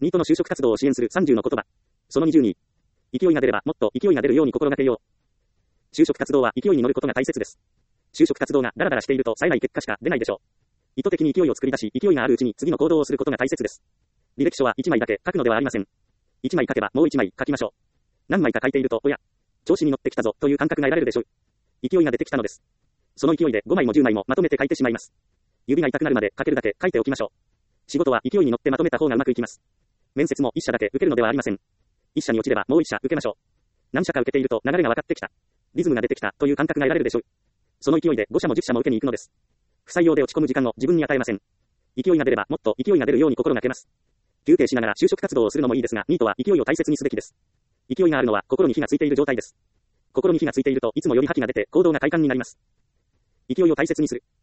ニートの就職活動を支援する30の言葉。その20に。勢いが出ればもっと勢いが出るように心がけよう。就職活動は勢いに乗ることが大切です。就職活動がダラダラしていると冴えない結果しか出ないでしょう。意図的に勢いを作り出し、勢いがあるうちに次の行動をすることが大切です。履歴書は1枚だけ書くのではありません。1枚書けばもう1枚書きましょう。何枚か書いていると、おや、調子に乗ってきたぞという感覚が得られるでしょう。勢いが出てきたのです。その勢いで5枚も10枚もまとめて書いてしまいます。指が痛くなるまで書けるだけ書いておきましょう。仕事は勢いに乗ってまとめた方がうまくいきます。面接も1社だけ受けるのではありません。1社に落ちればもう1社受けましょう。何社か受けていると流れが分かってきた。リズムが出てきたという感覚が得られるでしょう。その勢いで5社も10社も受けに行くのです。不採用で落ち込む時間を自分に与えません。勢いが出ればもっと勢いが出るように心がけます。休憩しながら就職活動をするのもいいですが、ニートは勢いを大切にすべきです。勢いがあるのは心に火がついている状態です。心に火がついているといつもより覇気が出て行動が快感になります。勢いを大切にする。